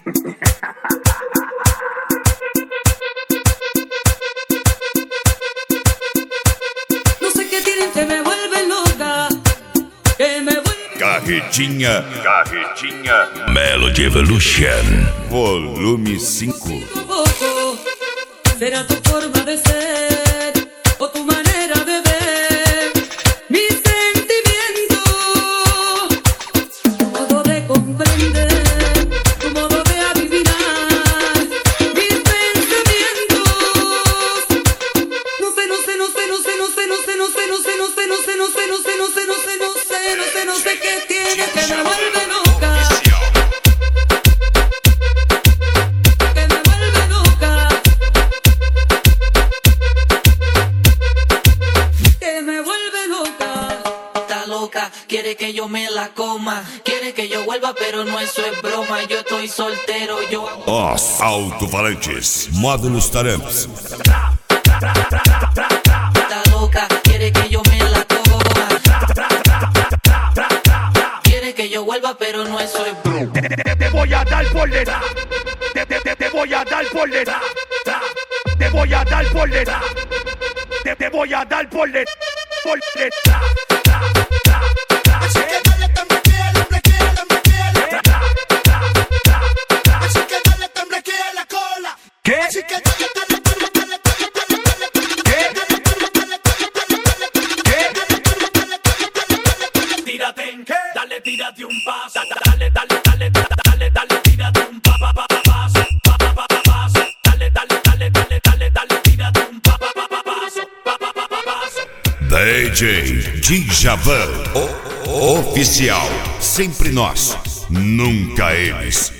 No sé qué tienen que me vuelven loca, que me vuelven... Carretinha Melody Evolution. Volume 5. Será tu forma de ser o tu manera de ver mis sentimientos, tu modo de comprender, tu modo de adivinar mis pensamientos. No sé, no sé, no sé, no sé, no sé, no sé, no sé, no sé, no sé, no sé, no sé, no sé, no sé, no sé, no sé, no sé, no sé qué tiene que me vuelve loca. Quiere que yo me la coma, quiere que yo vuelva, pero no, eso es broma. Yo estoy soltero, yo amo. Os alto-falantes, módulos taramps. Está loca, quiere que yo me la coma, quiere que yo vuelva, pero no, eso es broma. Te voy a dar por detrás, te voy a dar por detrás, te voy a dar por detrás, te voy a dar por detrás. Así que dale, así que dale, temblequea la cola. ¿Qué? Así que dale, Tírate, dale, tírate un paso. Dale, tírate un paso. Dale, tírate un paso. DJ Djavan, oficial. Sempre nós, nunca eles.